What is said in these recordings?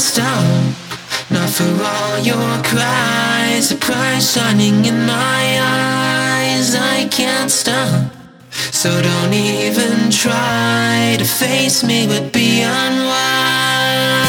stop, not for all your cries. The price shining in my eyes, I can't stop. So don't even try to face me, would be unwise.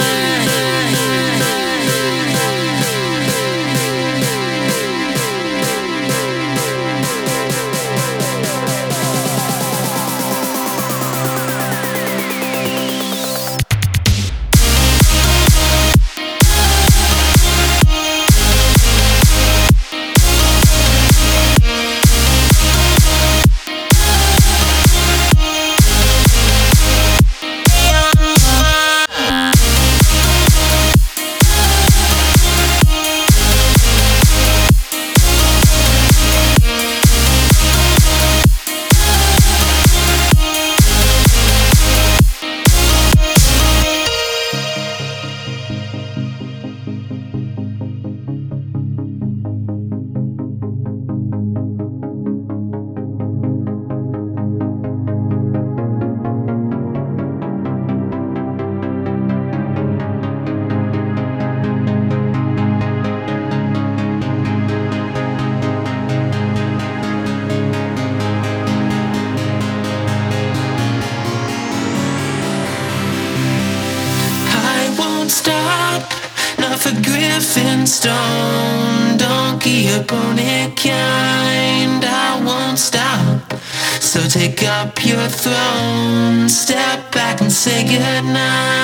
Stop, not for Griffin Stone, donkey or pony kind. I won't stop, so take up your throne, step back and say goodnight.